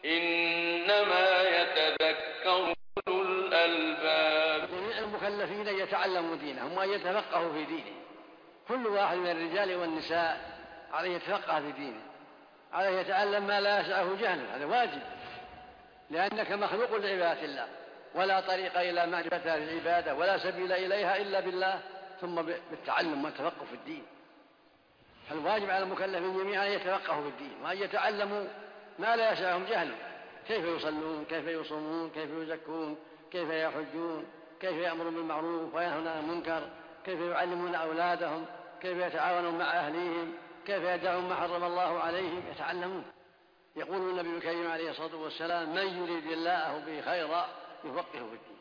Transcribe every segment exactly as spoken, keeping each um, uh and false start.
إنما يتذكر أولو الألباب. جميع المكلفين أن يتعلموا دينهم وأن يتفقهوا في دينه. كل واحد من الرجال والنساء عليه يتفقه في دينه، عليه يتعلم ما لا يسعه جهله، هذا واجب، لأنك مخلوق لعبادة الله، ولا طريق إلى معرفة العبادة ولا سبيل إليها إلا بالله، ثم بالتعلم والتفقه في الدين. فالواجب على المكلفين جميعا أن يتفقهوا في الدين وأن يتعلموا ما لا يسعهم جهله، كيف يصلون، كيف يصومون، كيف يزكون، كيف يحجون، كيف يأمرون بالمعروف وينهون عن المنكر، كيف يعلمون أولادهم، كيف يتعاونون مع أهليهم، كيف يدعون ما حرم الله عليهم، يتعلمون. يقول النبي الكريم عليه الصلاة والسلام: من يريد الله به خيرا يفقهه في الدين.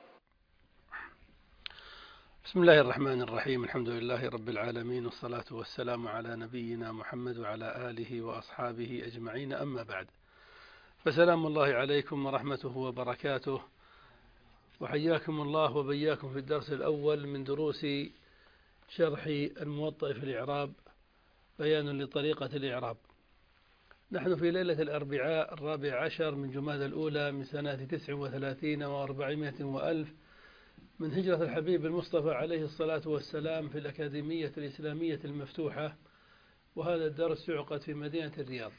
بسم الله الرحمن الرحيم. الحمد لله رب العالمين، والصلاة والسلام على نبينا محمد وعلى آله وأصحابه أجمعين، أما بعد، فسلام الله عليكم ورحمته وبركاته، وحياكم الله وبياكم في الدرس الأول من دروس شرح الموطأ في الإعراب، بيان لطريقة الإعراب. نحن في ليلة الأربعاء الرابع عشر من جمادى الأولى من سنة تسع وثلاثين وأربعمائة وألف من هجرة الحبيب المصطفى عليه الصلاة والسلام في الأكاديمية الإسلامية المفتوحة، وهذا الدرس يعقد في مدينة الرياض.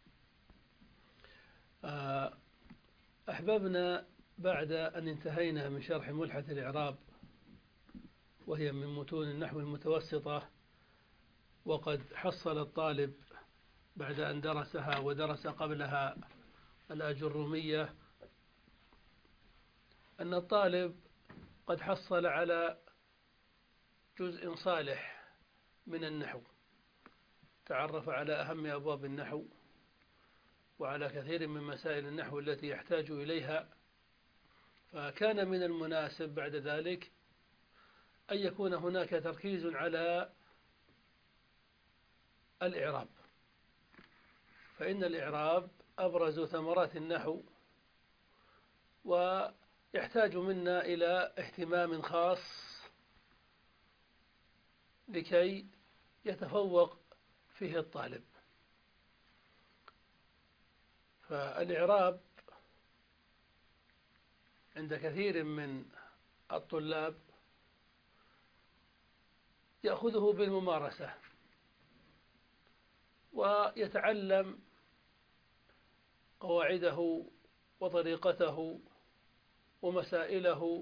أحبابنا، بعد أن انتهينا من شرح ملحة الإعراب، وهي من متون النحو المتوسطة، وقد حصل الطالب بعد أن درسها ودرس قبلها الأجرومية أن الطالب قد حصل على جزء صالح من النحو، تعرف على أهم أبواب النحو وعلى كثير من مسائل النحو التي يحتاج إليها، فكان من المناسب بعد ذلك أن يكون هناك تركيز على الإعراب، فإن الإعراب أبرز ثمرات النحو، ويحتاج منا إلى اهتمام خاص لكي يتفوق فيه الطالب. فالإعراب عند كثير من الطلاب يأخذه بالممارسة ويتعلم قواعده وطريقته ومسائله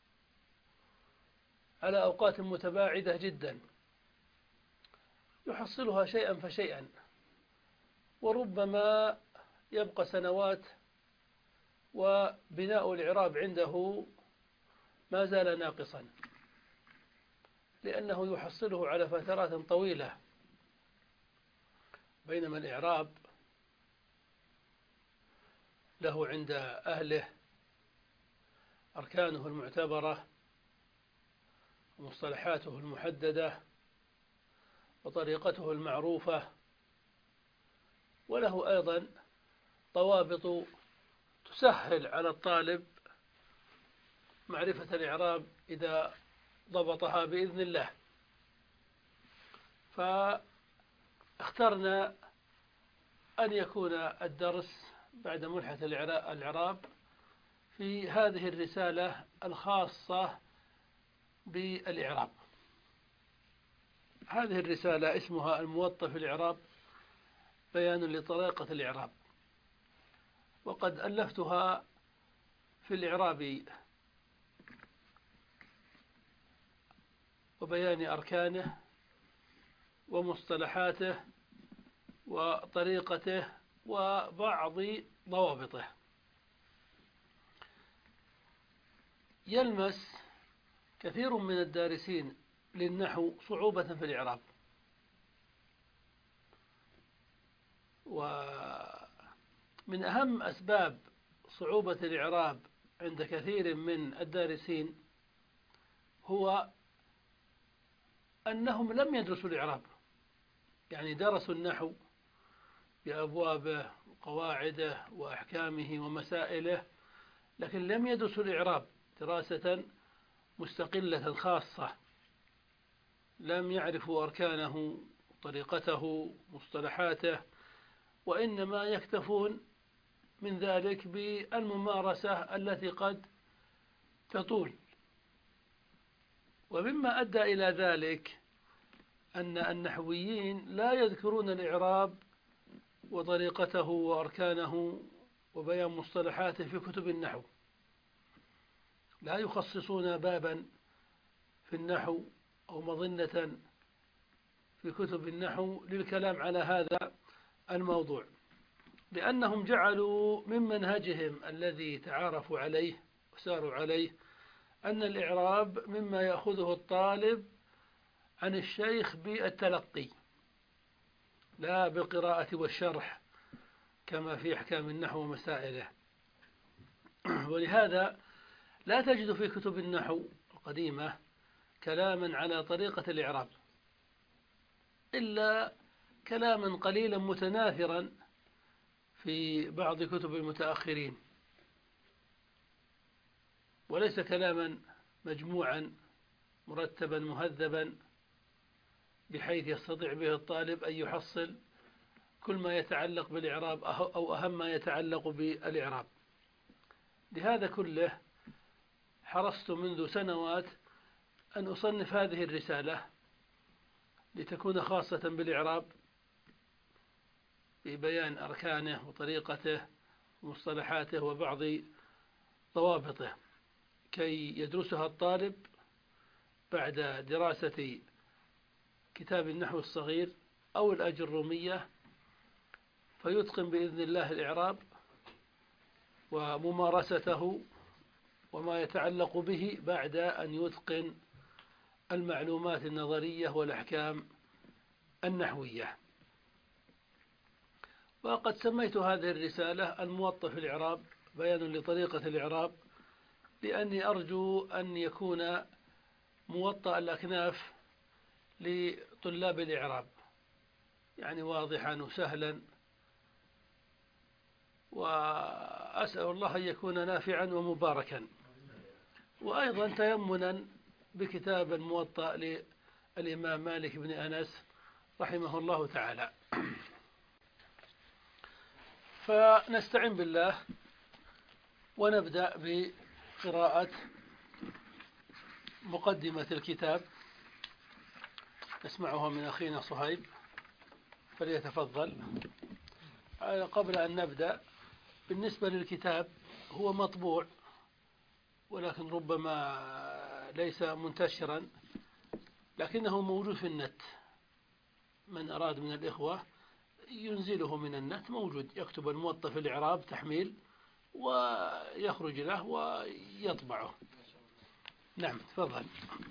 على أوقات متباعدة جدا، يحصلها شيئا فشيئا، وربما يبقى سنوات وبناء الإعراب عنده ما زال ناقصا، لأنه يحصله على فترات طويلة، بينما الإعراب له عند أهله أركانه المعتبرة ومصطلحاته المحددة وطريقته المعروفة، وله أيضا ضوابط تسهل على الطالب معرفة الإعراب إذا ضبطها بإذن الله. فاخترنا أن يكون الدرس بعد ملحة الإعراب في هذه الرسالة الخاصة بالإعراب. هذه الرسالة اسمها الموطأ في الإعراب، بيان لطريقة الإعراب، وقد ألفتها في الإعراب وبيان أركانه ومصطلحاته وطريقته وبعض ضوابطه. يلمس كثير من الدارسين للنحو صعوبة في الإعراب، ومن أهم أسباب صعوبة الإعراب عند كثير من الدارسين هو أنهم لم يدرسوا الإعراب، يعني درسوا النحو بأبوابه وقواعده وأحكامه ومسائله، لكن لم يدرسوا الإعراب دراسة مستقلة خاصة، لم يعرفوا أركانه طريقته مصطلحاته، وإنما يكتفون من ذلك بالممارسة التي قد تطول. ومما أدى إلى ذلك أن النحويين لا يذكرون الإعراب وطريقته وأركانه وبيان مصطلحاته في كتب النحو، لا يخصصون بابا في النحو أو مظنة في كتب النحو للكلام على هذا الموضوع، لأنهم جعلوا من منهجهم الذي تعارفوا عليه وساروا عليه أن الإعراب مما يأخذه الطالب عن الشيخ بالتلقي لا بالقراءة والشرح كما في أحكام النحو ومسائله. ولهذا لا تجد في كتب النحو القديمة كلاما على طريقة الإعراب إلا كلاما قليلا متناثرا في بعض كتب المتأخرين، وليس كلاما مجموعا مرتبا مهذبا بحيث يستطيع به الطالب أن يحصل كل ما يتعلق بالإعراب أو أهم ما يتعلق بالإعراب. لهذا كله حرصت منذ سنوات أن أصنف هذه الرسالة لتكون خاصة بالإعراب ببيان أركانه وطريقته ومصطلحاته وبعض ضوابطه كي يدرسها الطالب بعد دراسة كتاب النحو الصغير أو الأجرومية فيتقن بإذن الله الإعراب وممارسته وما يتعلق به بعد أن يتقن المعلومات النظرية والأحكام النحوية. وقد سميت هذه الرسالة الموطأ في الإعراب بيان لطريقة الإعراب، لأني أرجو أن يكون موطأ الأكناف لطلاب الإعراب، يعني واضحا وسهلا، وأسأل الله أن يكون نافعا ومباركا. وأيضا تيمنا بكتاب الموطأ للإمام مالك بن أنس رحمه الله تعالى. فنستعين بالله ونبدأ بقراءة مقدمة الكتاب، نسمعها من أخينا صهيب فليتفضل. قبل أن نبدأ، بالنسبة للكتاب هو مطبوع ولكن ربما ليس منتشرا، لكنه موجود في النت، من أراد من الإخوة ينزله من النت موجود، يكتب الموطأ في الإعراب تحميل ويخرج له ويطبعه. نعم تفضل.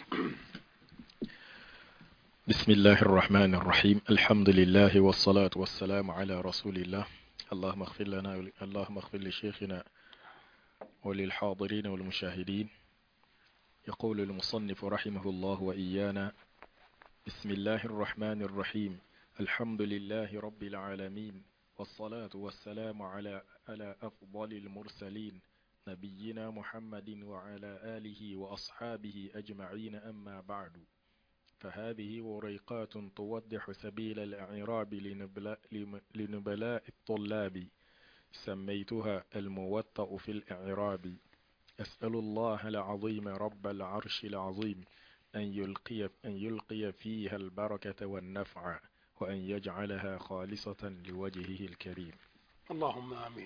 بسم الله الرحمن الرحيم. الحمد لله والصلاة والسلام على رسول الله. اللهم اغفر لنا اللهم اغفر لشيخنا وللحاضرين والمشاهدين. يقول المصنف رحمه الله وإيانا: بسم الله الرحمن الرحيم. الحمد لله رب العالمين، والصلاة والسلام على على أفضل المرسلين نبينا محمد وعلى آله وأصحابه أجمعين، أما بعد. فهذه وريقات توضح سبيل الإعراب لنبلاء, لنبلاء الطلاب، سميتها الموطأ في الإعراب. أسأل الله العظيم رب العرش العظيم أن يلقي, أن يلقي فيها البركة والنفع، وأن يجعلها خالصة لوجهه الكريم. اللهم آمين.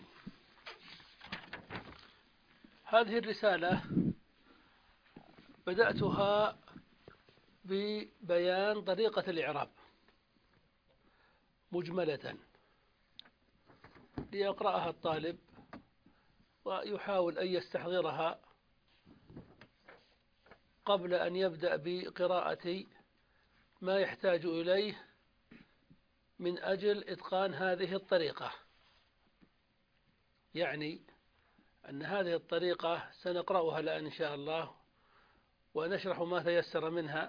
هذه الرسالة بدأتها ببيان طريقة الإعراب مجملة ليقرأها الطالب ويحاول أن يستحضرها قبل أن يبدأ بقراءة ما يحتاج إليه من أجل إتقان هذه الطريقة. يعني أن هذه الطريقة سنقرأها الآن إن شاء الله ونشرح ما تيسر منها،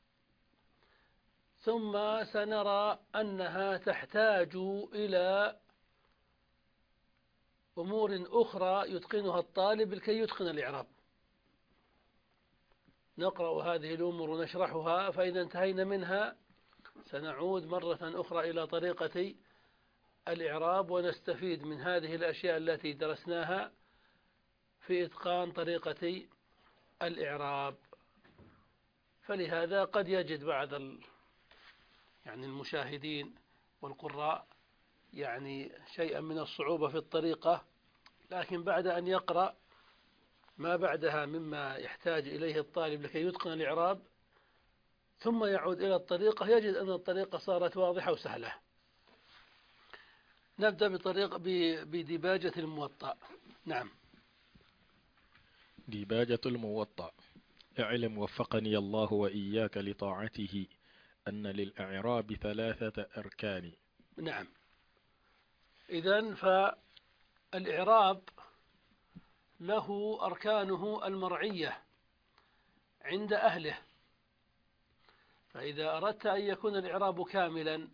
ثم سنرى أنها تحتاج إلى أمور أخرى يتقنها الطالب لكي يتقن الإعراب. نقرأ هذه الأمور ونشرحها، فإذا انتهينا منها سنعود مرة أخرى إلى طريقة الإعراب ونستفيد من هذه الأشياء التي درسناها في إتقان طريقة الإعراب. فلهذا قد يجد بعض ال يعني المشاهدين والقراء يعني شيئا من الصعوبة في الطريقة، لكن بعد أن يقرأ ما بعدها مما يحتاج إليه الطالب لكي يتقن الإعراب ثم يعود إلى الطريقة يجد أن الطريقة صارت واضحة وسهلة. نبدأ بطريقة بديباجة الموطأ. نعم. ديباجة الموطأ. اعلم وفقني الله وإياك لطاعته أن للإعراب ثلاثة أركان. نعم. إذن فالإعراب له أركانه المرعية عند أهله، فإذا أردت أن يكون الإعراب كاملا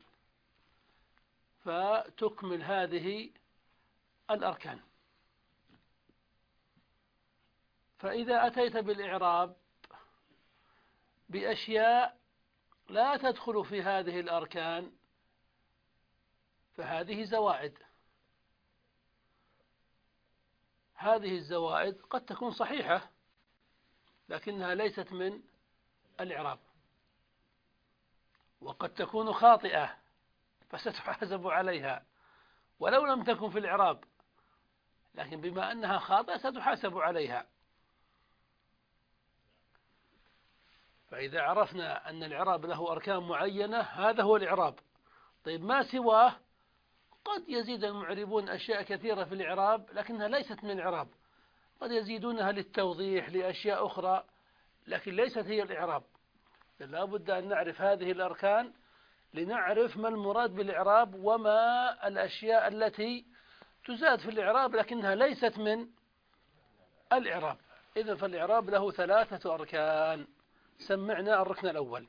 فتكمل هذه الأركان. فإذا أتيت بالإعراب بأشياء لا تدخل في هذه الأركان فهذه زوائد. هذه الزوائد قد تكون صحيحة لكنها ليست من الإعراب، وقد تكون خاطئة فستحاسب عليها ولو لم تكن في الإعراب، لكن بما أنها خاطئة ستحاسب عليها. فإذا عرفنا أن الإعراب له أركان معينة هذا هو الإعراب. طيب ما سواه قد يزيد المعربون أشياء كثيرة في الإعراب لكنها ليست من الإعراب، قد يزيدونها للتوضيح لأشياء أخرى لكن ليست هي الإعراب. لا بد أن نعرف هذه الأركان لنعرف ما المراد بالإعراب وما الأشياء التي تزاد في الإعراب لكنها ليست من الإعراب. إذن فالإعراب له ثلاثة أركان. سمعنا الركن الأول.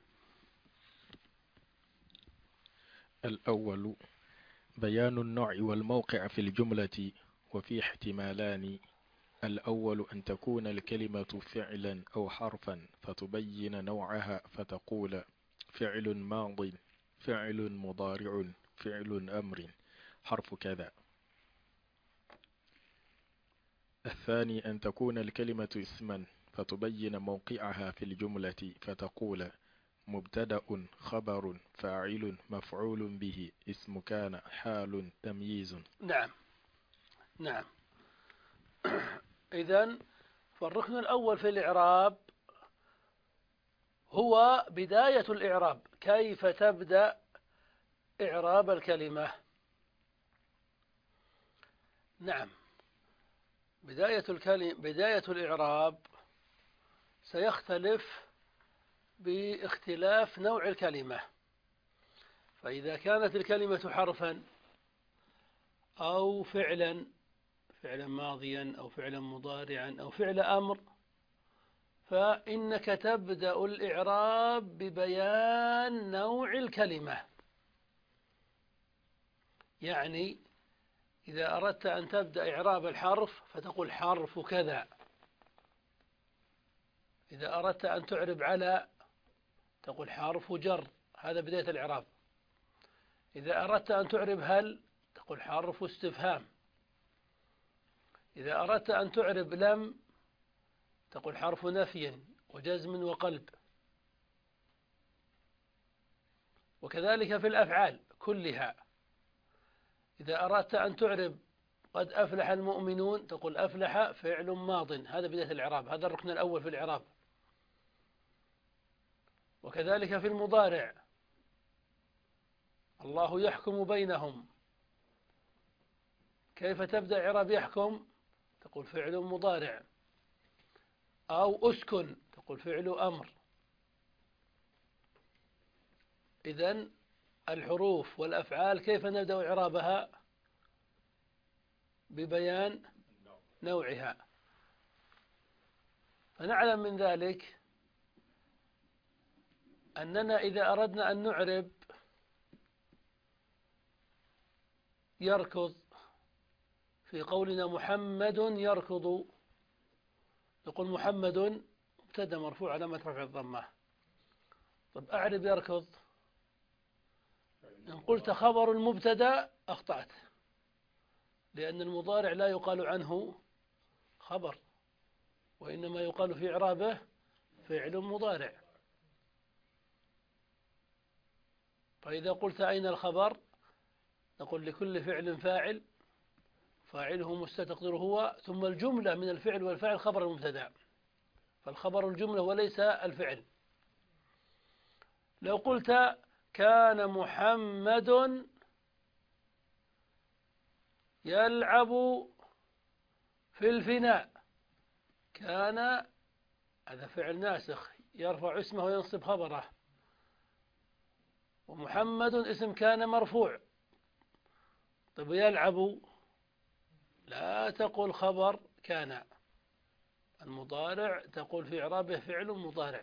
الأول بيان النوع والموقع في الجملة، وفي احتمالان. الأول أن تكون الكلمة فعلا أو حرفا فتبين نوعها فتقول فعل ماض، فعل مضارع، فعل أمر، حرف كذا. الثاني أن تكون الكلمة اسما فتبين موقعها في الجملة فتقول مبتدأ، خبر، فاعل، مفعول به، اسم كان، حال، تمييز. نعم نعم. إذن فالركن الأول في الإعراب هو بداية الإعراب، كيف تبدأ إعراب الكلمة. نعم. بداية الكلمة بداية الإعراب سيختلف باختلاف نوع الكلمة. فإذا كانت الكلمة حرفا أو فعلا، فعلا ماضيا أو فعلا مضارعا أو فعل أمر، فإنك تبدأ الإعراب ببيان نوع الكلمة. يعني إذا أردت أن تبدأ إعراب الحرف فتقول حرف كذا. إذا أردت أن تعرب على تقول حرف جر، هذا بداية الإعراب. إذا أردت أن تعرب هل تقول حرف استفهام. إذا أردت أن تعرب لم تقول حرف نفي وجزم وقلب. وكذلك في الأفعال كلها. إذا أردت أن تعرب قد أفلح المؤمنون تقول أفلح فعل ماض، هذا بداية الإعراب، هذا الركن الأول في الإعراب. وكذلك في المضارع الله يحكم بينهم، كيف تبدأ إعراب يحكم تقول فعل مضارع، أو أسكن تقول فعل أمر. إذن الحروف والأفعال كيف نبدأ إعرابها؟ ببيان نوعها. فنعلم من ذلك أننا إذا أردنا أن نعرب يركض، في قولنا محمد يركض نقول محمد مبتدأ مرفوع علامة رفع الضمة. طب أعرب يركض، إن قلت خبر المبتدأ أخطأت، لأن المضارع لا يقال عنه خبر، وإنما يقال في إعرابه فعل مضارع. فإذا قلت أين الخبر نقول لكل فعل فاعل، فاعله مستتقدر هو، ثم الجملة من الفعل والفاعل خبر المبتدأ، فالخبر الجملة وليس الفعل. لو قلت كان محمد يلعب في الفناء، كان هذا فعل ناسخ يرفع اسمه وينصب خبره، ومحمد اسم كان مرفوع. طيب يلعب لا تقول خبر كان، المضارع تقول في إعرابه فعل مضارع.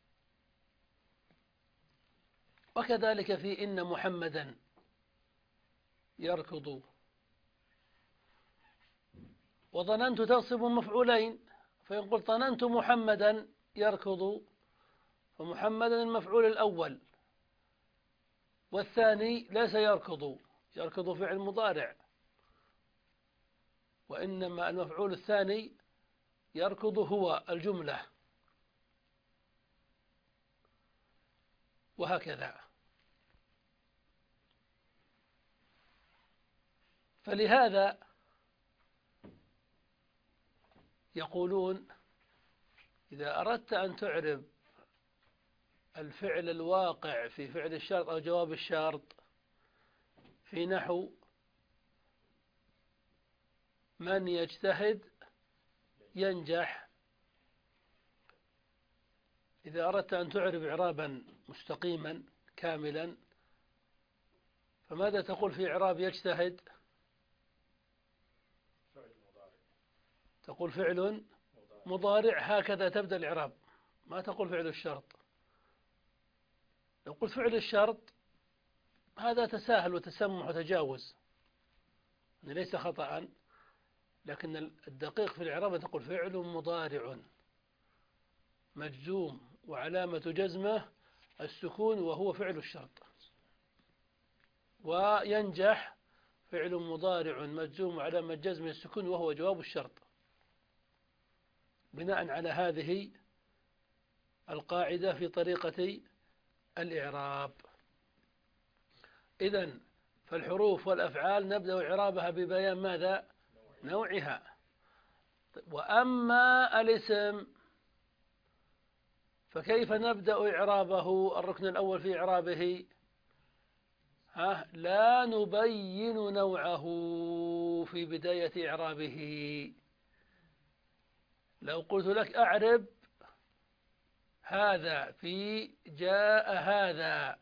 وكذلك في إن محمدا يركض، وظننت تنصب مفعولين، فإن قلت ظننت محمدا يركض فمحمدا المفعول الأول، والثاني ليس يركض، يركض فعل مضارع، وإنما المفعول الثاني يركض هو الجملة، وهكذا. فلهذا يقولون إذا أردت أن تعرب الفعل الواقع في فعل الشرط أو جواب الشرط في نحو من يجتهد ينجح، إذا أردت أن تعرب إعرابا مستقيما كاملا فماذا تقول في إعراب يجتهد؟ تقول فعل مضارع، هكذا تبدأ الإعراب، ما تقول فعل الشرط. لو قلت فعل الشرط هذا تساهل وتسمح وتجاوز، يعني ليس خطأ، لكن الدقيق في الإعراب تقول فعل مضارع مجزوم وعلامة جزمه السكون وهو فعل الشرط، وينجح فعل مضارع مجزوم وعلامة جزمه السكون وهو جواب الشرط، بناء على هذه القاعدة في طريقة الإعراب. إذن فالحروف والأفعال نبدأ إعرابها ببيان ماذا؟ نوعها. وأما الاسم فكيف نبدأ إعرابه؟ الركن الأول في إعرابه ها لا نبين نوعه في بداية إعرابه. لو قلت لك أعرب هذا في جاء هذا،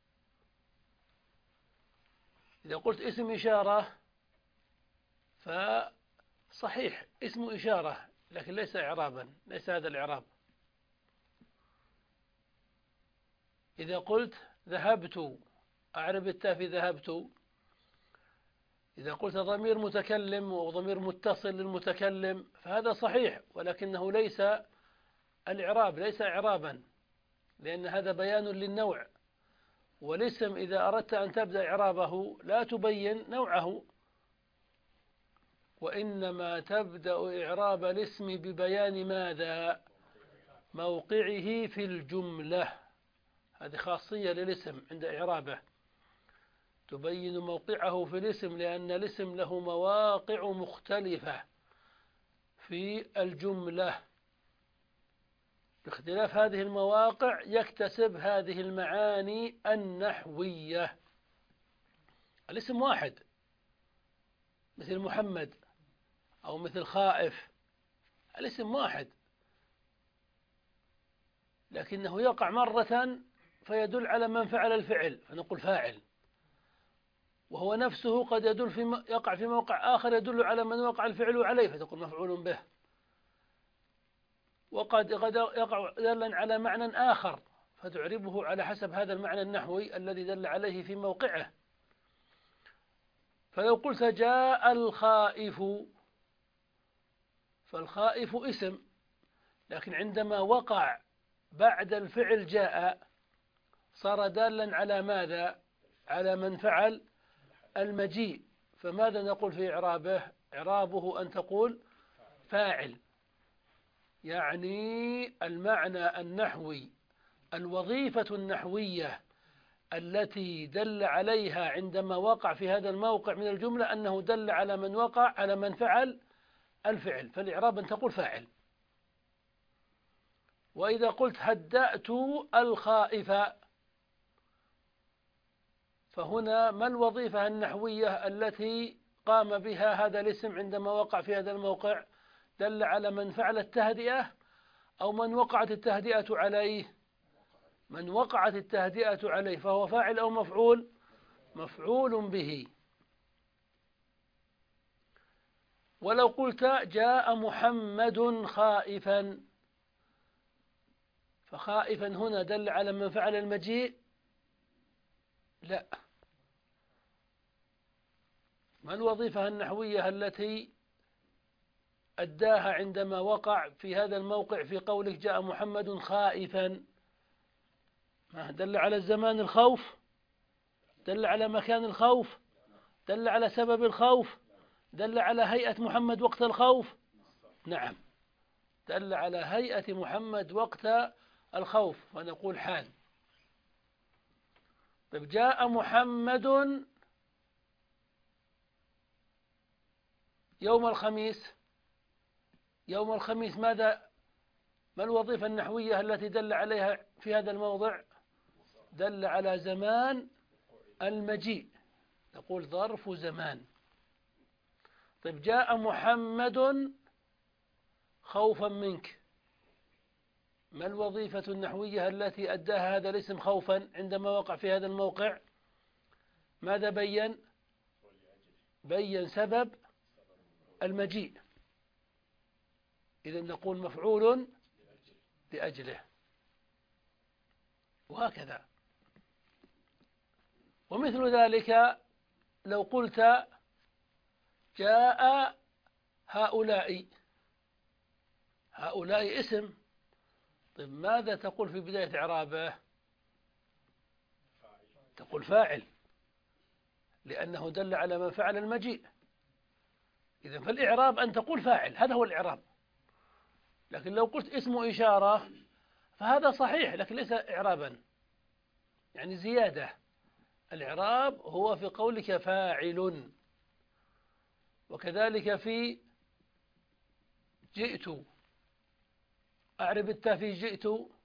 إذا قلت اسم إشارة فصحيح اسم إشارة، لكن ليس إعرابا، ليس هذا الإعراب. إذا قلت ذهبت أعرب التاء في ذهبت، إذا قلت ضمير متكلم وضمير متصل للمتكلم فهذا صحيح، ولكنه ليس الإعراب، ليس إعرابا، لأن هذا بيان للنوع. والاسم إذا أردت أن تبدأ إعرابه لا تبين نوعه، وإنما تبدأ إعراب الاسم ببيان ماذا؟ موقعه في الجملة. هذه خاصية للاسم عند إعرابه، تبين موقعه في الاسم، لأن الاسم له مواقع مختلفة في الجملة، باختلاف هذه المواقع يكتسب هذه المعاني النحوية. الاسم واحد مثل محمد أو مثل خائف، الاسم واحد، لكنه يقع مرة فيدل على من فعل الفعل فنقول فاعل، وهو نفسه قد يدل في يقع في موقع آخر يدل على من وقع الفعل عليه فتقول مفعول به، وقد يقع دلا على معنى آخر فتعربه على حسب هذا المعنى النحوي الذي دل عليه في موقعه. فلو قلت جاء الخائف فالخائف اسم، لكن عندما وقع بعد الفعل جاء صار دالا على ماذا؟ على من فعل المجيء، فماذا نقول في إعرابه؟ إعرابه أن تقول فاعل، يعني المعنى النحوي، الوظيفة النحوية التي دل عليها عندما وقع في هذا الموقع من الجملة أنه دل على من وقع، على من فعل الفعل، فالإعراب أن تقول فاعل. وإذا قلت هدأت الخائف، فهنا ما الوظيفة النحوية التي قام بها هذا الاسم عندما وقع في هذا الموقع؟ دل على من فعل التهدئة أو من وقعت التهدئة عليه؟ من وقعت التهدئة عليه، فهو فاعل أو مفعول؟ مفعول به. ولو قلت جاء محمد خائفا، فخائفا هنا دل على من فعل المجيء؟ لا. ما الوظيفة النحوية التي أداها عندما وقع في هذا الموقع في قولك جاء محمد خائفا؟ ما دل على الزمان الخوف؟ دل على مكان الخوف؟ دل على سبب الخوف؟ دل على هيئة محمد وقت الخوف؟ نعم، دل على هيئة محمد وقت الخوف، ونقول حال. طيب جاء محمد يوم الخميس، يوم الخميس ماذا؟ ما الوظيفة النحوية التي دل عليها في هذا الموضع؟ دل على زمان المجيء، نقول ظرف زمان. طيب جاء محمد خوفا منك، ما الوظيفة النحوية التي أداها هذا الاسم خوفا عندما وقع في هذا الموقع؟ ماذا بين؟ بين سبب المجيء، إذن نقول مفعول لأجله، وهكذا. ومثل ذلك لو قلت جاء هؤلاء، هؤلاء اسم، طيب ماذا تقول في بداية إعرابه؟ تقول فاعل، لأنه دل على من فعل المجيء. إذن فالإعراب أن تقول فاعل، هذا هو الإعراب. لكن لو قلت اسم إشارة فهذا صحيح لكن ليس إعرابا، يعني زيادة. الإعراب هو في قولك فاعل. وكذلك في جئت، أعرب التاء في جئت،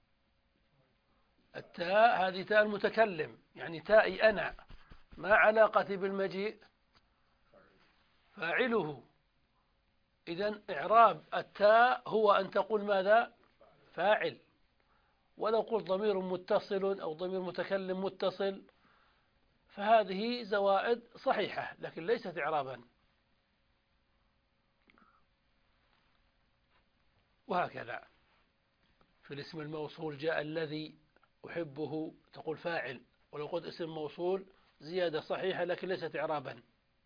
التاء هذه تاء المتكلم، يعني تاء أنا، ما علاقتي بالمجيء؟ فاعله. إذن إعراب التاء هو أن تقول ماذا؟ فاعل. ولو قلت ضمير متصل أو ضمير متكلم متصل فهذه زوائد صحيحة لكن ليست إعرابا. وهكذا في الاسم الموصول جاء الذي أحبه تقول فاعل، ولو قلت اسم موصول زيادة صحيحة لكن ليست إعرابا.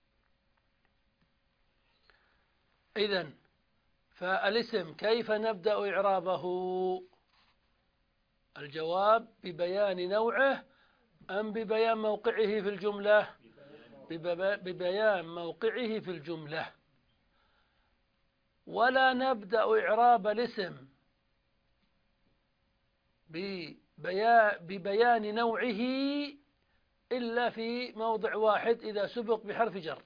إذن فالاسم كيف نبدأ إعرابه؟ الجواب ببيان نوعه أم ببيان موقعه في الجملة؟ ببيان موقعه في الجملة. ولا نبدأ إعراب الاسم ببيان نوعه إلا في موضع واحد، إذا سبق بحرف جر.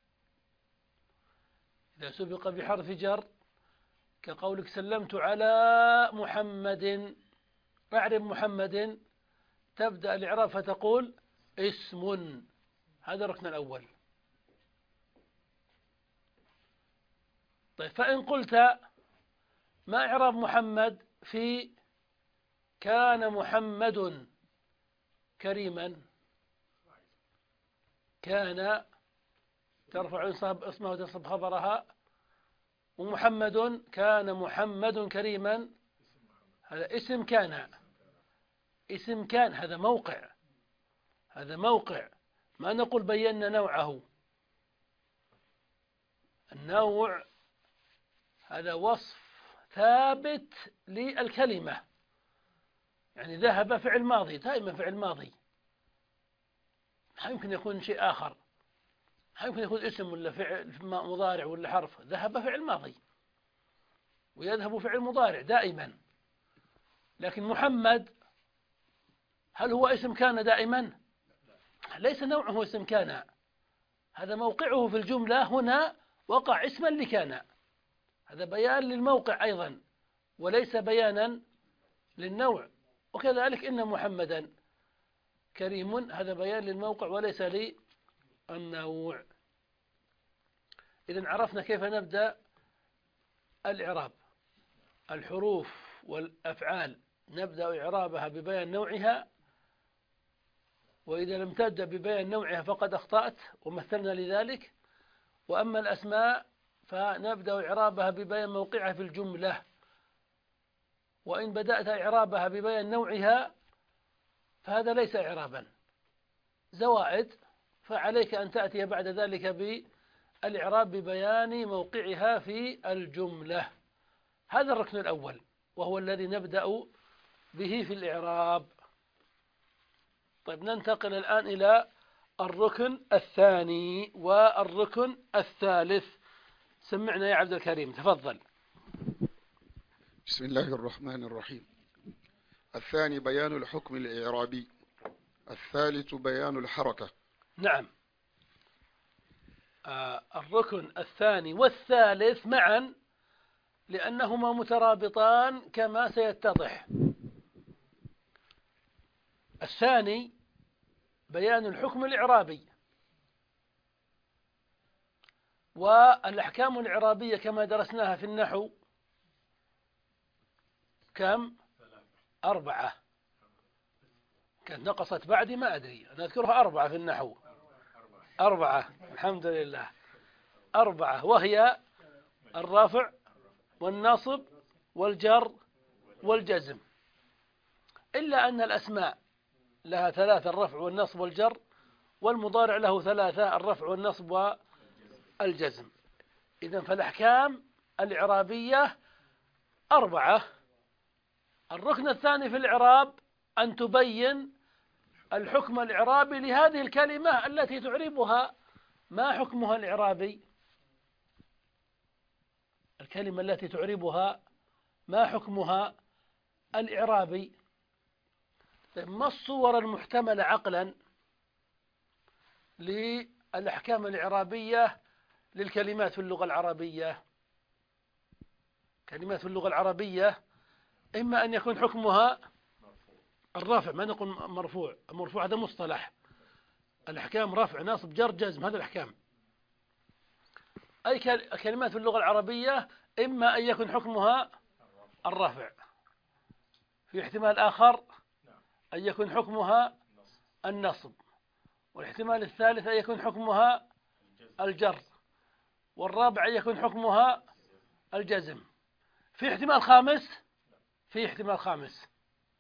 إذا سبق بحرف جر كقولك سلمت على محمد، أعرب محمد، تبدأ الإعراب فتقول اسم، هذا الركن الأول. طيب فإن قلت ما إعراب محمد في كان محمد كريما، كان ترفع اسمه وتنصب خبرها، ومحمد كان محمد كريما، هذا اسم كان، اسم كان، هذا موقع، هذا موقع، ما نقول بينا نوعه. النوع هذا وصف ثابت للكلمة، يعني ذهب فعل ماضي، دائما فعل ماضي، لا يمكن يكون شيء آخر. يمكن يكون اسم ولا فعل مضارع ولا حرف. ذهب فعل ماضي ويذهب فعل مضارع دائما. لكن محمد هل هو اسم كان دائما؟ ليس نوعه اسم كان، هذا موقعه في الجملة هنا وقع اسما لكان، هذا بيان للموقع أيضا وليس بيانا للنوع. وكذلك إن محمدا كريم، هذا بيان للموقع وليس للنوع. إذن عرفنا كيف نبدأ الإعراب. الحروف والأفعال نبدأ إعرابها ببيان نوعها، وإذا لم تبدأ ببيان نوعها فقد أخطأت ومثلنا لذلك. وأما الأسماء فنبدأ إعرابها ببيان موقعها في الجملة، وإن بدأت إعرابها ببيان نوعها فهذا ليس إعرابا. زوائد فعليك أن تأتي بعد ذلك بالإعراب ببيان موقعها في الجملة. هذا الركن الأول وهو الذي نبدأ به في الإعراب. طيب ننتقل الآن إلى الركن الثاني والركن الثالث. سمعنا يا عبد الكريم، تفضل. بسم الله الرحمن الرحيم. الثاني بيان الحكم الإعرابي. الثالث بيان الحركة. نعم. آه الركن الثاني والثالث معا لأنهما مترابطان كما سيتضح. الثاني بيان الحكم الإعرابي، والأحكام الإعرابية كما درسناها في النحو كم؟ أربعة. كانت نقصت بعدي ما أدري، أنا أذكرها أربعة في النحو. أربعة الحمد لله، أربعة، وهي الرفع والنصب والجر والجزم، إلا أن الأسماء لها ثلاثة: الرفع والنصب والجر، والمضارع له ثلاثة: الرفع والنصب والجزم. إذن فالأحكام الإعرابية أربعة. الركن الثاني في الإعراب أن تبين الحكم الإعرابي لهذه الكلمة التي تعربها. ما حكمها الإعرابي؟ الكلمة التي تعربها ما حكمها الإعرابي؟ ما الصور المحتملة عقلا للأحكام الإعرابية للكلمات في اللغة العربية؟ كلمات في اللغة العربية إما أن يكون حكمها الرفع، ما نقول مرفوع، المرفوع هذا مصطلح. الأحكام رفع نصب جر جزم، هذا الأحكام. أي كلمات في اللغة العربية إما أن يكون حكمها الرفع، في احتمال آخر أن يكون حكمها النصب، والاحتمال الثالث أن يكون حكمها الجر، والرابع أن يكون حكمها الجزم. في احتمال خامس؟ في احتمال خامس؟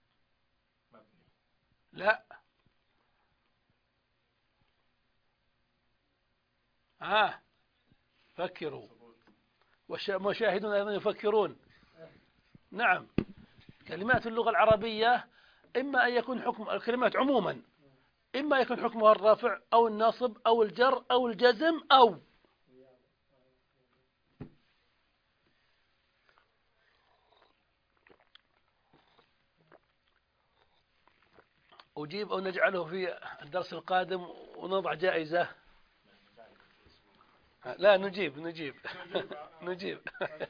لا. آه فكروا، والمشاهدون أيضا يفكرون. نعم، كلمات اللغة العربية إما أن يكون حكم الكلمات عموما إما يكون حكمها الرفع أو النصب أو الجر أو الجزم أو أجيب، أو نجعله في الدرس القادم ونضع جائزة. لا نجيب نجيب نجيب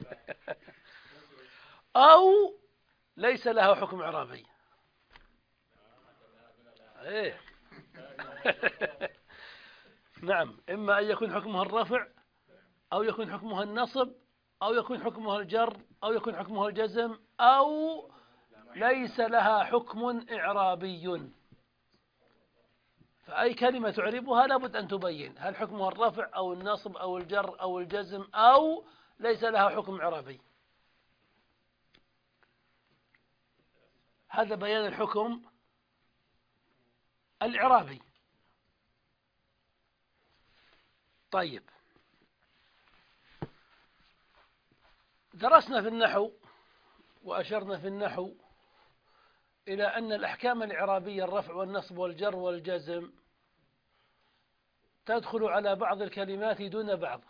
أو ليس لها حكم إعرابي. إيه نعم، إما أن يكون حكمها الرفع أو يكون حكمها النصب أو يكون حكمها الجر أو يكون حكمها الجزم أو ليس لها حكم إعرابي. فأي كلمة تعربها لابد أن تبين هل حكمها الرفع أو النصب أو الجر أو الجزم أو ليس لها حكم إعرابي. هذا بيان الحكم الإعرابي. طيب، درسنا في النحو وأشرنا في النحو إلى أن الأحكام الإعرابية الرفع والنصب والجر والجزم تدخل على بعض الكلمات دون بعض،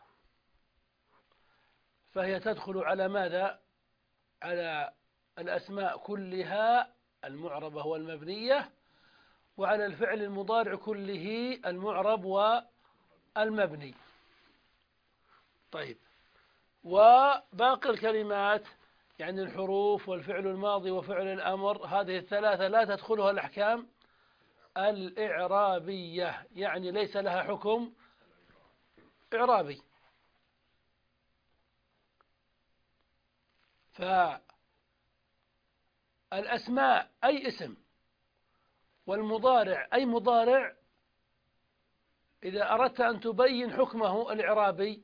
فهي تدخل على ماذا؟ على الأسماء كلها المعربة والمبنية، وعلى الفعل المضارع كله المعرب والمبني. طيب، وباقي الكلمات يعني الحروف والفعل الماضي وفعل الأمر، هذه الثلاثة لا تدخلها الأحكام الإعرابية، يعني ليس لها حكم إعرابي. فالأسماء أي اسم، والمضارع أي مضارع، إذا أردت أن تبين حكمه الإعرابي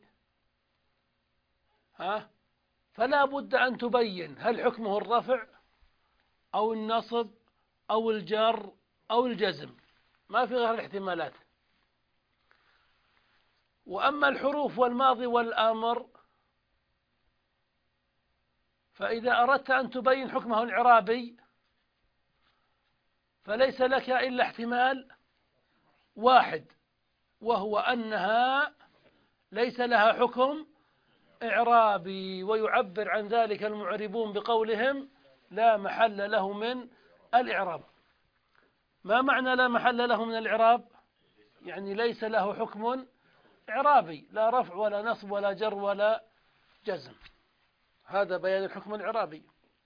ها فلا بد أن تبين هل حكمه الرفع أو النصب أو الجر أو الجزم، ما في غير الاحتمالات. وأما الحروف والماضي والأمر، فإذا أردت أن تبين حكمه الإعرابي فليس لك إلا احتمال واحد، وهو أنها ليس لها حكم إعرابي، ويعبر عن ذلك المعربون بقولهم لا محل له من الإعراب. ما معنى لا محل له من الإعراب؟ يعني ليس له حكم إعرابي، لا رفع ولا نصب ولا جر ولا جزم. هذا بيان الحكم الإعرابي.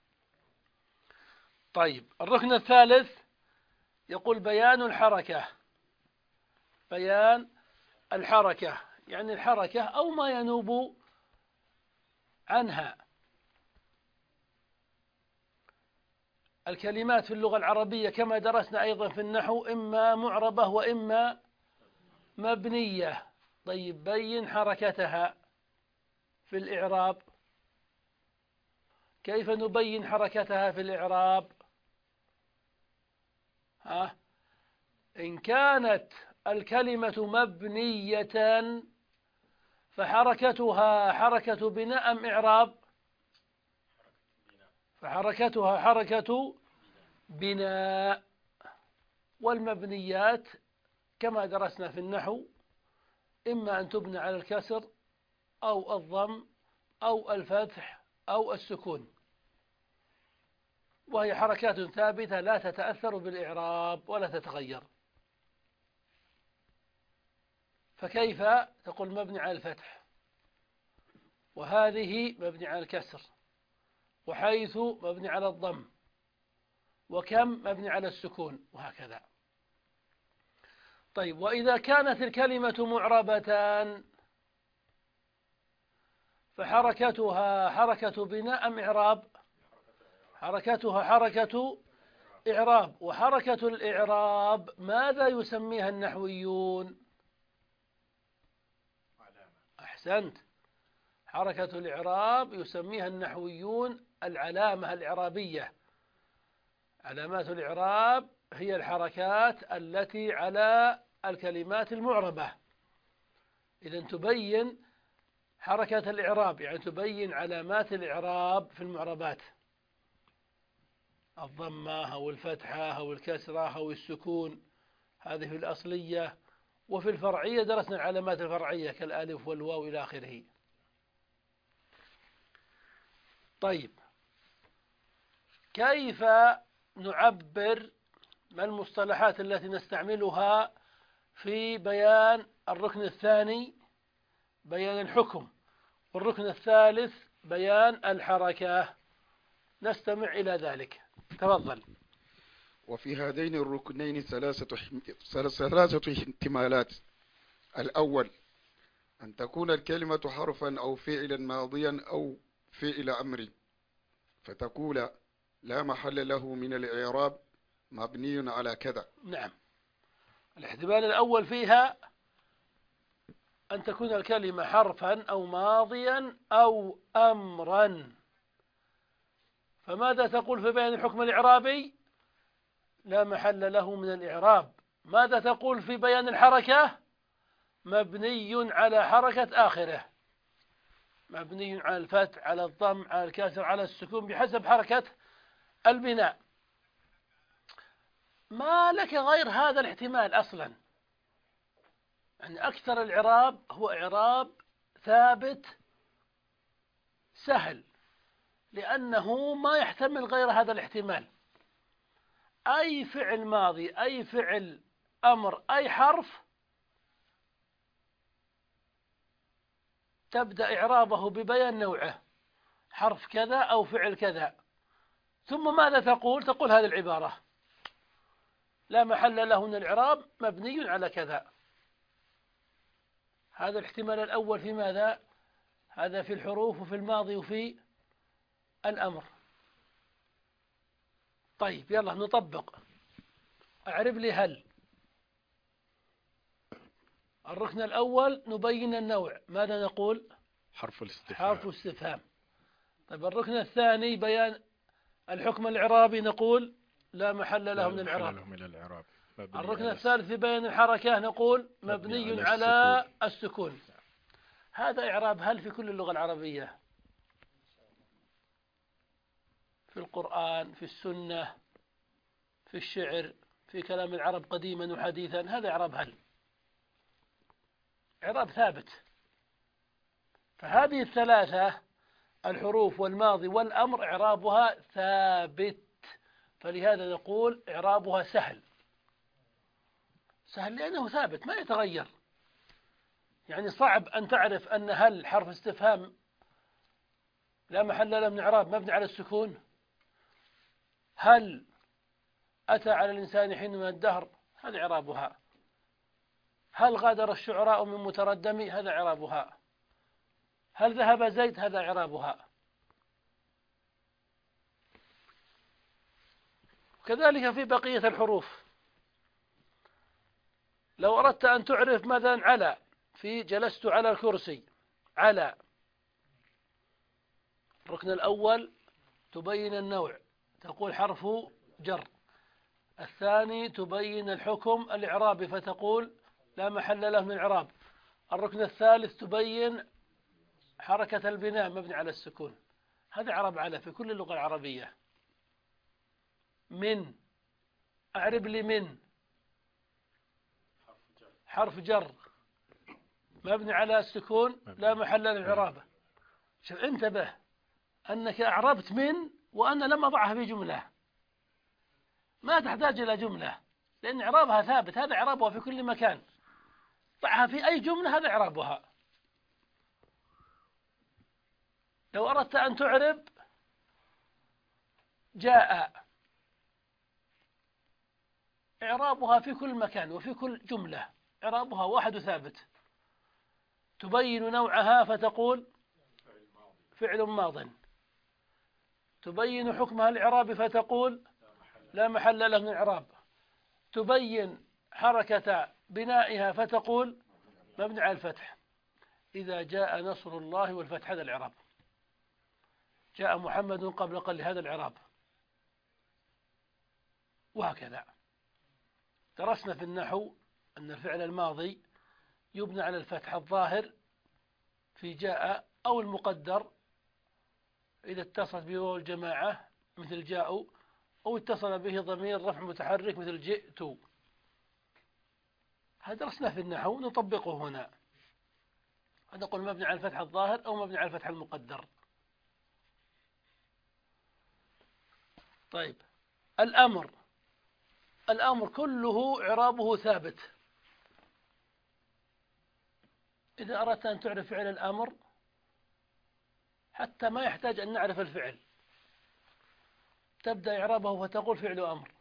طيب، الركن الثالث يقول بيان الحركة. بيان الحركة يعني الحركة أو ما ينوب عنها. الكلمات في اللغة العربية كما درسنا أيضا في النحو إما معربة وإما مبنية. طيب، بين حركتها في الإعراب. كيف نبين حركتها في الإعراب؟ ها؟ إن كانت الكلمة مبنية فحركتها حركة بناء أم إعراب؟ فحركتها حركة بناء. والمبنيات كما درسنا في النحو إما أن تبنى على الكسر أو الضم أو الفتح أو السكون، وهي حركات ثابتة لا تتأثر بالإعراب ولا تتغير. فكيف تقول مبني على الفتح، وهذه مبني على الكسر، وحيث مبني على الضم، وكم مبني على السكون، وهكذا. طيب، وإذا كانت الكلمة معربة فحركتها حركة بناء أم إعراب؟ حركتها حركة إعراب. وحركة الإعراب ماذا يسميها النحويون؟ أحسنت، حركة الإعراب يسميها النحويون العلامة الإعرابية. علامات الإعراب هي الحركات التي على الكلمات المعربة. إذن تبين حركة الإعراب، يعني تبين علامات الإعراب في المعربات، الضمة أو الفتحة أو الكسرة أو السكون، هذه في الأصلية. وفي الفرعية درسنا العلامات الفرعية كالألف والواو إلى آخره. طيب، كيف نعبر؟ ما المصطلحات التي نستعملها في بيان الركن الثاني بيان الحكم، والركن الثالث بيان الحركة؟ نستمع إلى ذلك، تفضل. وفي هذين الركنين ثلاثة ثلاثة احتمالات. الأول أن تكون الكلمة حرفا أو فعلا ماضيا أو فعل أمر، فتقول لا محل له من الإعراب مبني على كذا. نعم، الاحتمال الأول فيها أن تكون الكلمة حرفا أو ماضيا أو أمرا. فماذا تقول في بيان الحكم الإعرابي؟ لا محل له من الإعراب. ماذا تقول في بيان الحركة؟ مبني على حركة آخره، مبني على الفتح، على الضم، على الكسر، على السكون، بحسب حركة البناء. ما لك غير هذا الاحتمال أصلا. يعني أكثر الإعراب هو إعراب ثابت سهل، لأنه ما يحتمل غير هذا الاحتمال. أي فعل ماضي، أي فعل أمر، أي حرف تبدأ إعرابه ببيان نوعه، حرف كذا أو فعل كذا، ثم ماذا تقول؟ تقول هذه العبارة: لا محل له من الإعراب، مبني على كذا. هذا الاحتمال الأول في ماذا؟ هذا في الحروف وفي الماضي وفي الأمر. طيب يلا نطبق. أعرف لي هل. الركن الأول نبين النوع، ماذا نقول؟ حرف الاستفهام. حرف استفهام. طيب الركن الثاني بيان الحكم الإعرابي، نقول لا محل له من الإعراب. الإعراب. الركن الثالث في بيان الحركة، نقول مبني, مبني على, على السكون. السكون. هذا إعراب هل في كل اللغة العربية، في القرآن، في السنة، في الشعر، في كلام العرب قديما وحديثا. هذا إعراب هل، إعراب ثابت. فهذه الثلاثة، الحروف والماضي والأمر، إعرابها ثابت، فلهذا نقول إعرابها سهل. سهل لأنه ثابت ما يتغير. يعني صعب أن تعرف أن هل حرف استفهام لا محل له من إعراب، مبني على السكون. هل أتى على الإنسان حين من الدهر، هذا إعرابها. هل غادر الشعراء من متردم، هذا إعرابها. هل ذهب زيد، هذا إعرابها. كذلك في بقية الحروف. لو أردت أن تعرف مثلا على، في جلست على الكرسي، على، الركن الأول تبين النوع، تقول حرف جر. الثاني تبين الحكم الإعرابي، فتقول لا محل له من الإعراب. الركن الثالث تبين حركة البناء، مبني على السكون. هذا إعراب على في كل اللغة العربية. من، أعرب لي من، حرف جر مبني على السكون، لا محل له من الإعراب. شوف انتبه أنك أعربت من وأنا لم أضعها في جملة، ما تحتاج إلى جملة، لأن إعرابها ثابت. هذا إعرابها في كل مكان، ضعها في أي جملة، هذا إعرابها. لو أردت أن تعرب جاء، إعرابها في كل مكان وفي كل جملة، إعرابها واحد ثابت. تبين نوعها، فتقول فعل ماض. تبين حكمها الإعرابي، فتقول لا محل له من الإعراب. تبين حركة بنائها، فتقول مبني على الفتح. إذا جاء نصر الله والفتح، هذا الإعراب. جاء محمد قبل قل، هذا الإعراب. وهكذا. درسنا في النحو أن الفعل الماضي يبنى على الفتح الظاهر في جاء، أو المقدر إذا اتصلت به واو الجماعة مثل جاءوا، أو اتصل به ضمير رفع متحرك مثل جئت. هذا درسنا في النحو، نطبقه هنا. هذا نقول مبني على الفتح الظاهر أو مبني على الفتح المقدر. طيب الأمر، الأمر كله إعرابه ثابت. إذا أردت أن تعرف فعل الأمر، حتى ما يحتاج أن نعرف الفعل، تبدأ إعرابه فتقول فعل أمر،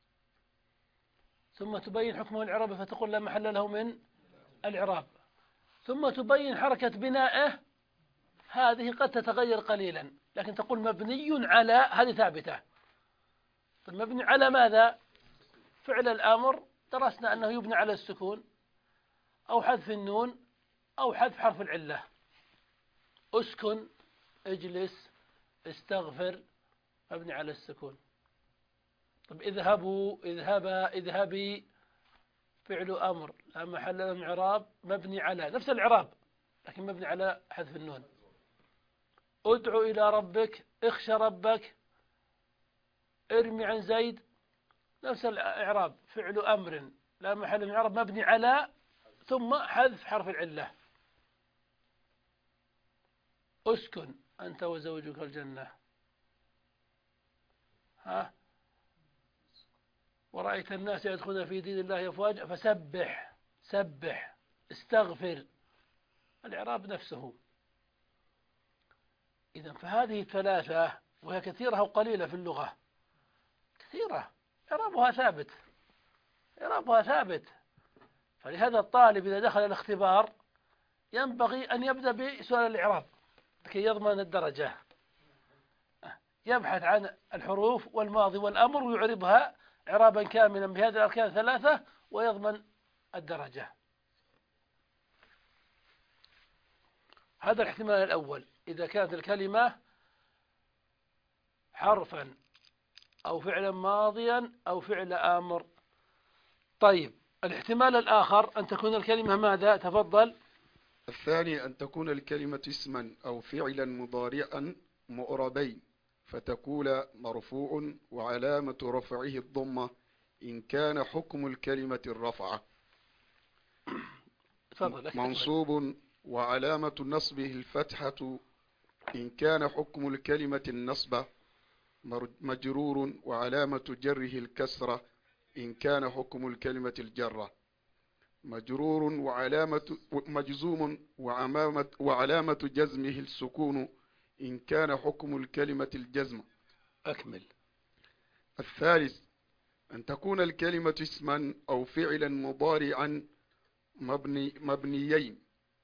ثم تبين حكمه الإعرابي فتقول لا محل له من الإعراب، ثم تبين حركة بنائه. هذه قد تتغير قليلا، لكن تقول مبني على، هذه ثابتة. مبني على ماذا؟ فعل الأمر درسنا أنه يبنى على السكون أو حذف النون أو حذف حرف العلة. اسكن، اجلس، استغفر، مبني على السكون. طب اذهبوا، اذهبا، اذهبي، فعل أمر لا محل له من إعراب، مبني على نفس الإعراب لكن مبني على حذف النون. ادعو إلى ربك، اخشى ربك، ارمي عن زيد، نفس الإعراب، فعل أمر لا محل من إعراب، مبني على ثم حذف حرف العلة. أسكن أنت وزوجك الجنة. ها ورأيت الناس يدخلون في دين الله أفواجا فسبح سبح استغفر. الإعراب نفسه. إذا فهذه الثلاثة وهي كثيرة وقليلة في اللغة، كثيرة إعرابها ثابت، إعرابها ثابت. فلهذا الطالب إذا دخل الاختبار ينبغي أن يبدأ بسؤال الإعراب لكي يضمن الدرجة. يبحث عن الحروف والماضي والأمر ويعربها إعرابا كاملا بهذه الأركان الثلاثة ويضمن الدرجة. هذا الاحتمال الأول إذا كانت الكلمة حرفا أو فعلا ماضيا أو فعل آمر. طيب الاحتمال الآخر أن تكون الكلمة ماذا؟ تفضل. الثاني أن تكون الكلمة اسما أو فعلا مضارعا مؤربين فتقول مرفوع وعلامة رفعه الضمة إن كان حكم الكلمة الرفعة، منصوب وعلامة نصبه الفتحة إن كان حكم الكلمة النصب، مجرور وعلامة جره الكسرة إن كان حكم الكلمة الجرة، مجرور وعلامة مجزوم وعلامة, وعلامة جزمه السكون إن كان حكم الكلمة الجزم. أكمل. الثالث أن تكون الكلمة اسما أو فعلا مضارعا مبني مبنيين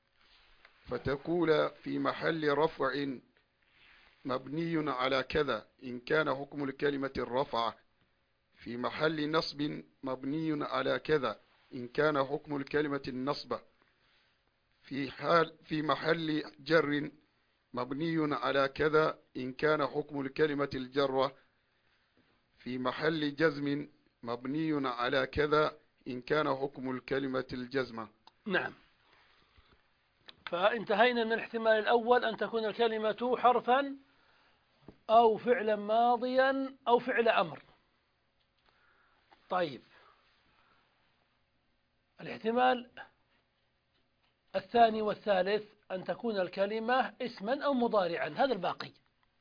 فتقول في محل رفع مبني على كذا إن كان حكم الكلمة الرفع، في محل نصب مبني على كذا إن كان حكم الكلمة النصب، في حال في محل جر مبني على كذا إن كان حكم الكلمة الجرة، في محل جزم مبني على كذا إن كان حكم الكلمة الجزمة. نعم. فانتهينا من الاحتمال الأول أن تكون الكلمة حرفا أو فعلا ماضيا أو فعل أمر. طيب الاحتمال الثاني والثالث أن تكون الكلمة اسما أو مضارعا، هذا الباقي.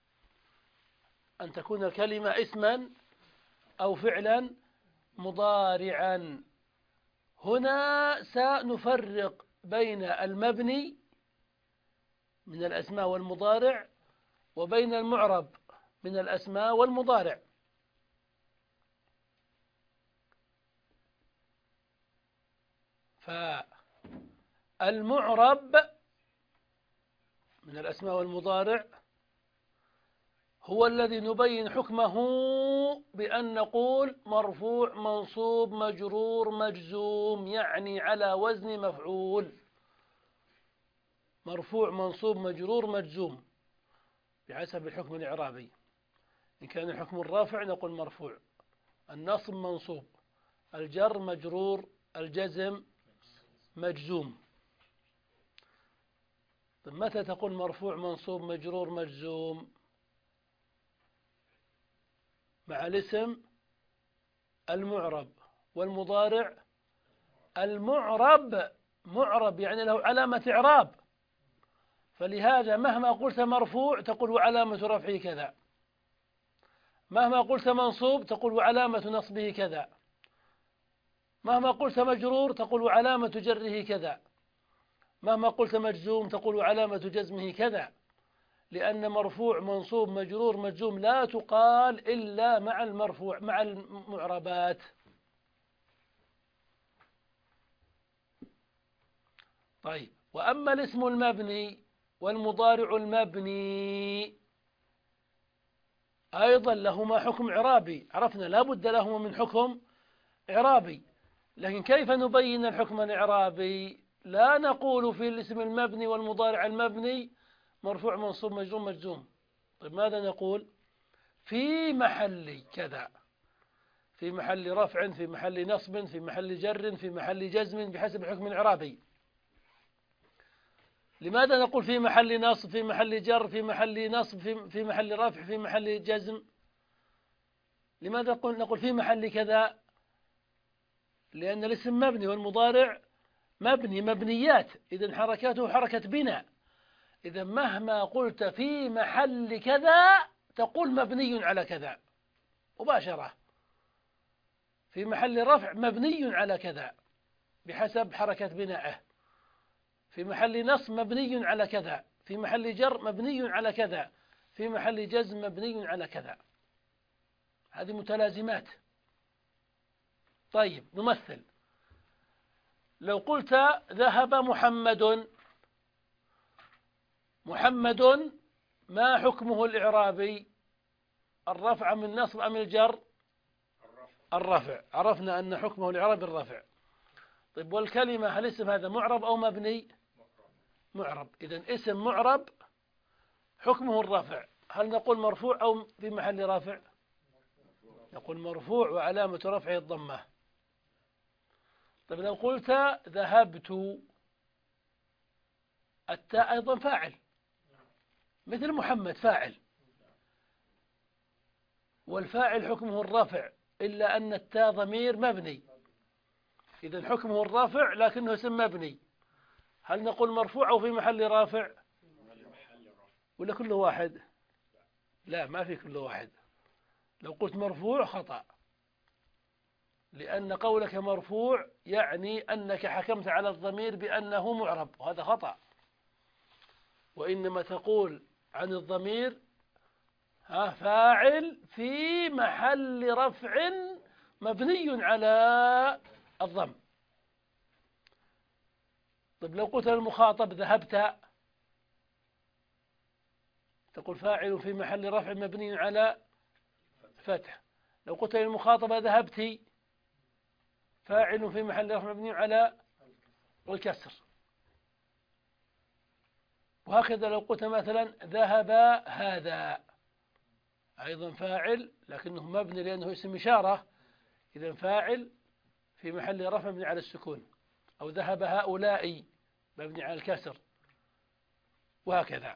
أن تكون الكلمة اسما أو فعلا مضارعا. هنا سنفرق بين المبني من الأسماء والمضارع وبين المعرب من الأسماء والمضارع. فالمعرب من الأسماء والمضارع هو الذي نبين حكمه بأن نقول مرفوع منصوب مجرور مجزوم، يعني على وزن مفعول. مرفوع منصوب مجرور مجزوم بحسب الحكم الإعرابي. إن كان الحكم الرافع نقول مرفوع، النصب منصوب، الجر مجرور، الجزم مجزوم. طيب متى تقول مرفوع منصوب مجرور مجزوم؟ مع الاسم المعرب والمضارع المعرب. معرب يعني له علامة إعراب، فلهذا مهما قلت مرفوع تقول وعلامة رفعه كذا، مهما قلت منصوب تقول وعلامة نصبه كذا، مهما قلت مجرور تقول وعلامة جره كذا، مهما قلت مجزوم تقول وعلامة جزمه كذا. لأن مرفوع منصوب مجرور مجزوم لا تقال إلا مع المرفوع مع المعربات. طيب وأما الاسم المبني والمضارع المبني أيضا لهما حكم إعرابي، عرفنا لا بد لهما من حكم إعرابي. لكن كيف نبين الحكم الإعرابي؟ لا نقول في الاسم المبني والمضارع المبني مرفوع منصوب مجرور مجزوم. طيب ماذا نقول؟ في محل كذا، في محل رفع، في محل نصب، في محل جر، في محل جزم بحسب الحكم الإعرابي. لماذا نقول في محل نصب، في محل جر، في محل نصب، في في محل رفع، في محل جزم؟ لماذا نقول نقول في محل كذا؟ لأن الاسم مبني والمضارع مبني مبنيات، إذن حركاته حركة بناء. إذا مهما قلت في محل كذا تقول مبني على كذا مباشرة، في محل رفع مبني على كذا بحسب حركة بنائه، في محل نصب مبني على كذا، في محل جر مبني على كذا، في محل جزم مبني على كذا. هذه متلازمات. طيب نمثل، لو قلت ذهب محمد، محمد ما حكمه الإعرابي؟ الرفع من النصب أم الجر؟ الرفع. عرفنا أن حكمه الإعرابي الرفع. طيب والكلمة هل اسم هذا معرب أو مبني؟ معرب. إذن اسم معرب حكمه الرفع، هل نقول مرفوع أو في محل رافع؟ نقول مرفوع وعلامة رفعه الضمة. طيب لو قلت ذهبت، التاء أيضا فاعل مثل محمد فاعل، والفاعل حكمه الرفع إلا أن التاء ضمير مبني، إذن حكمه الرفع لكنه اسم مبني، هل نقول مرفوع أو في محل رافع؟ ولا كل واحد؟ لا، ما في كل واحد. لو قلت مرفوع خطأ، لأن قولك مرفوع يعني أنك حكمت على الضمير بأنه معرب، وهذا خطأ. وإنما تقول عن الضمير ها فاعل في محل رفع مبني على الضم. طيب لو قلت للمخاطب ذهبت، تقول فاعل في محل رفع مبني على فتح. لو قلت للمخاطبة ذهبتي، فاعل في محل رفع مبني على الكسر. وهكذا لو قلت مثلا ذهب هذا، أيضا فاعل لكنه مبني لأنه اسم إشارة، إذا فاعل في محل رفع مبني على السكون. أو ذهب هؤلاء مبني على الكسر، وهكذا.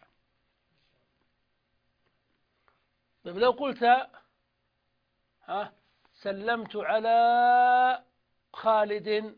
طيب لو قلت ها سلمت على خالد،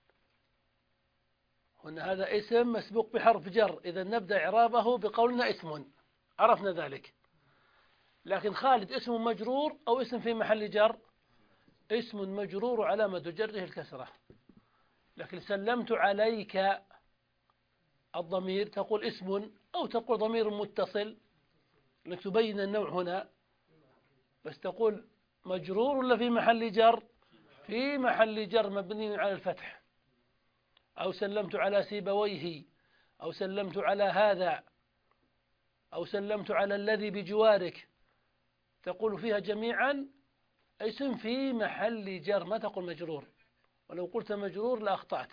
هنا هذا اسم مسبوق بحرف جر، إذا نبدأ إعرابه بقولنا اسم، عرفنا ذلك. لكن خالد اسم مجرور أو اسم في محل جر؟ اسم مجرور علامة جره الكسرة. لكن سلمت عليك الضمير تقول اسم أو تقول ضمير متصل، لك تبين النوع هنا، بس تقول مجرور ولا في محل جر؟ في محل جر مبني على الفتح. أو سلمت على سيبويه، أو سلمت على هذا، أو سلمت على الذي بجوارك، تقول فيها جميعا اسم في محل جر، ما تقول مجرور. ولو قلت مجرور لأخطأت.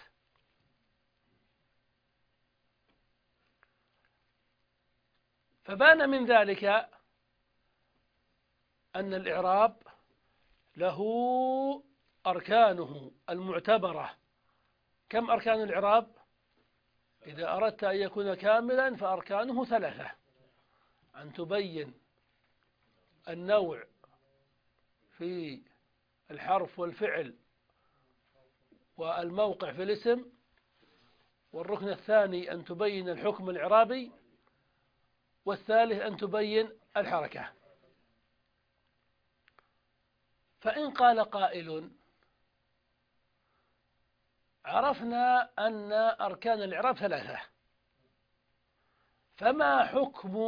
فبان من ذلك أن الإعراب له أركانه المعتبرة. كم أركان الإعراب؟ إذا أردت أن يكون كاملا فأركانه ثلاثة: أن تبين النوع في الحرف والفعل والموقع في الاسم، والركن الثاني أن تبين الحكم الإعرابي، والثالث أن تبين الحركة. فإن قال قائل عرفنا أن أركان الإعراب ثلاثة، فما حكم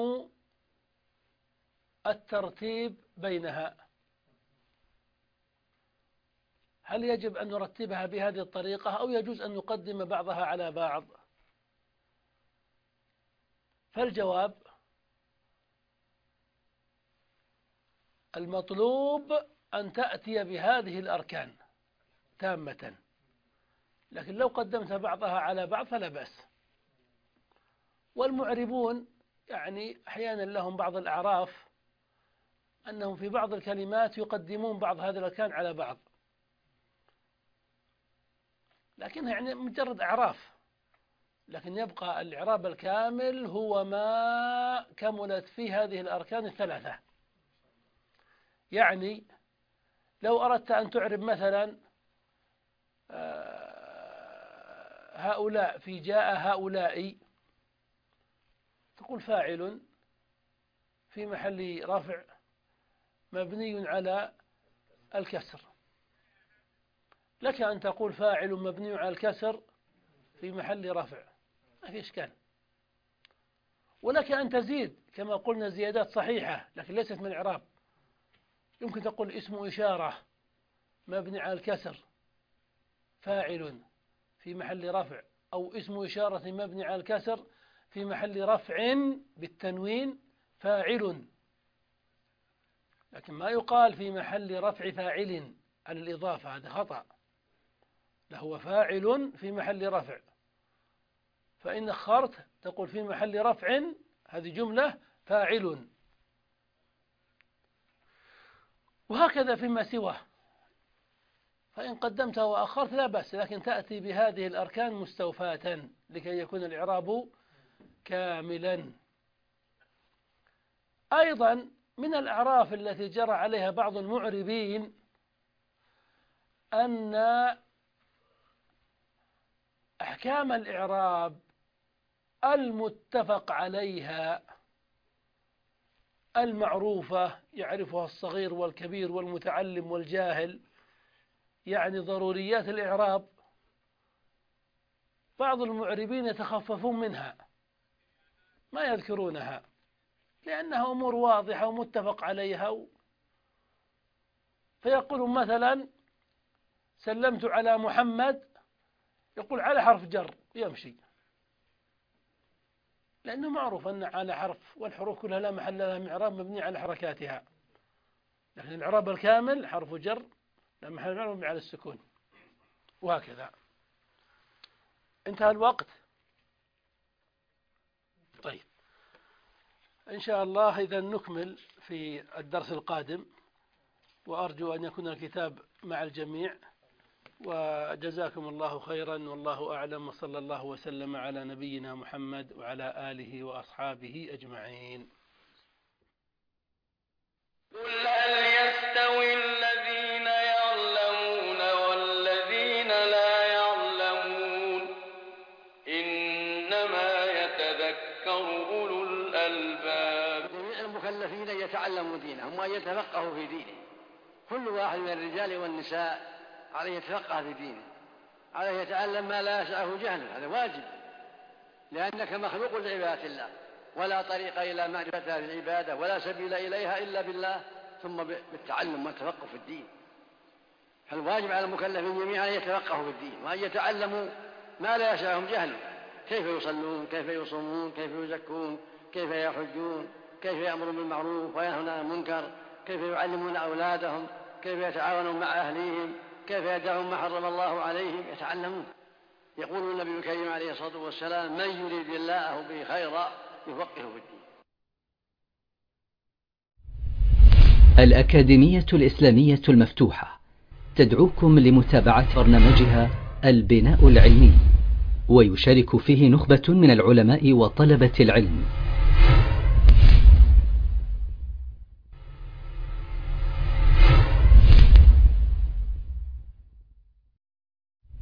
الترتيب بينها؟ هل يجب أن نرتبها بهذه الطريقة أو يجوز أن نقدم بعضها على بعض؟ فالجواب: المطلوب أن تأتي بهذه الأركان تامة، لكن لو قدمت بعضها على بعض فلا بأس. والمعربون يعني أحيانا لهم بعض الأعراف أنهم في بعض الكلمات يقدمون بعض هذه الأركان على بعض، لكنها يعني مجرد أعراف، لكن يبقى الإعراب الكامل هو ما كملت فيه هذه الأركان الثلاثة. يعني لو أردت أن تعرب مثلا هؤلاء في جاء هؤلاء تقول فاعل في محل رفع مبني على الكسر. لك أن تقول فاعل مبني على الكسر في محل رفع، ما في إشكال. ولك أن تزيد كما قلنا زيادات صحيحة لكن ليست من الإعراب. يمكن تقول اسم إشارة مبني على الكسر فاعل في محل رفع، أو اسم إشارة مبني على الكسر في محل رفع بالتنوين فاعل، لكن ما يقال في محل رفع فاعل على الإضافة، هذا خطأ. لهو فاعل في محل رفع، فإن أخرت تقول في محل رفع هذه جملة فاعل. وهكذا فيما سواه، فإن قدمت وأخرت لا بأس، لكن تأتي بهذه الأركان مستوفاة لكي يكون الإعراب كاملا. أيضا من الأعراف التي جرى عليها بعض المعربين أن أحكام الإعراب المتفق عليها المعروفة يعرفها الصغير والكبير والمتعلم والجاهل، يعني ضروريات الإعراب، بعض المعربين يتخففون منها ما يذكرونها لأنها أمور واضحة ومتفق عليها. فيقول مثلا سلمت على محمد، يقول على حرف جر يمشي، لأنه معروف أن على حرف، والحروف كلها لا محل لها من إعراب مبني على حركاتها، لكن الإعراب الكامل حرف جر لا محل لها مبني على السكون، وهكذا. انتهى الوقت. طيب إن شاء الله إذا نكمل في الدرس القادم، وأرجو أن يكون الكتاب مع الجميع، وجزاكم الله خيرا والله أعلم، وصلى الله وسلم على نبينا محمد وعلى آله وأصحابه أجمعين. قل هل يستوي الذين يعلمون والذين لا يعلمون إنما يتذكر أولو الألباب. جميع المكلفين يتعلموا دينهم وأن يتفقهوا في دينه. كل واحد من الرجال والنساء عليه يتفقه في دينه، عليه يتعلم ما لا يسعه جهله، هذا واجب، لأنك مخلوق لعبادة الله، ولا طريق إلى معرفة العبادة ولا سبيل إليها إلا بالله، ثم بالتعلم والتفقه في الدين. فالواجب على المكلفين جميعا أن يتفقهوا في الدين وأن يتعلموا ما لا يسعهم جهله، كيف يصلون، كيف يصومون، كيف يزكون، كيف يحجون، كيف يأمرون بالمعروف وينهون عن المنكر، كيف يعلمون أولادهم، كيف يتعاونون مع أهليهم، كيف يدعون ما حرم الله عليهم، يتعلمون. يقول النبي الكريم عليه الصلاة والسلام: من يريد الله به خيرا يفقهه في الدين. الأكاديمية الإسلامية المفتوحة تدعوكم لمتابعة برنامجها البناء العلمي، ويشارك فيه نخبة من العلماء وطلبة العلم